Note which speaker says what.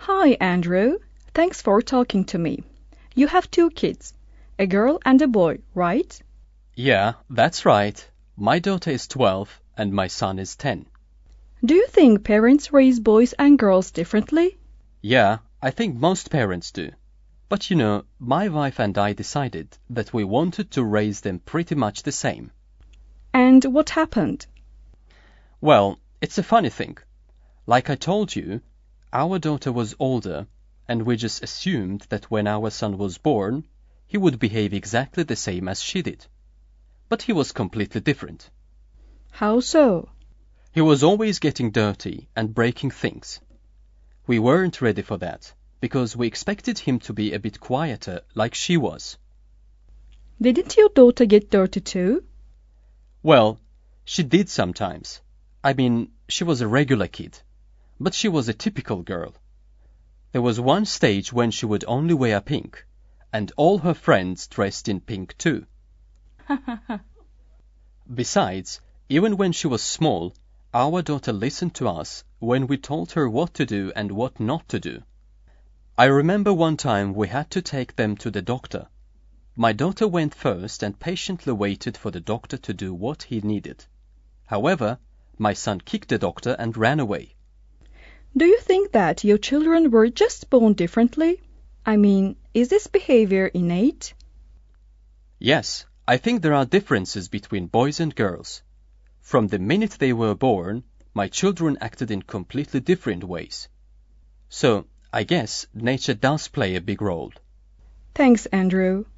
Speaker 1: Hi, Andrew. Thanks for talking to me. You have two kids, a girl and a boy, right?
Speaker 2: Yeah, that's right. My daughter is 12 and my son is 10.
Speaker 1: Do you think parents raise boys and girls differently?
Speaker 2: Yeah, I think most parents do. But my wife and I decided that we wanted to raise them pretty much the same.
Speaker 1: And what happened?
Speaker 2: Well, it's a funny thing. Like I told you, our daughter was older, and we just assumed that when our son was born, he would behave exactly the same as she did. But he was completely different.
Speaker 1: How so?
Speaker 2: He was always getting dirty and breaking things. We weren't ready for that, because we expected him to be a bit quieter like she was.
Speaker 1: Didn't your daughter get dirty too?
Speaker 2: Well, she did sometimes. I mean, she was a regular kid, but she was a typical girl. There was one stage when she would only wear pink, and all her friends dressed in pink too. Besides, even when she was small, our daughter listened to us when we told her what to do and what not to do. I remember one time we had to take them to the doctor. My daughter went first and patiently waited for the doctor to do what he needed. However, my son kicked the doctor and ran away.
Speaker 1: Do you think that your children were just born differently? I mean, is this behavior innate?
Speaker 2: Yes, I think there are differences between boys and girls. From the minute they were born, my children acted in completely different ways. So, I guess nature does play a big role.
Speaker 1: Thanks, Andrew.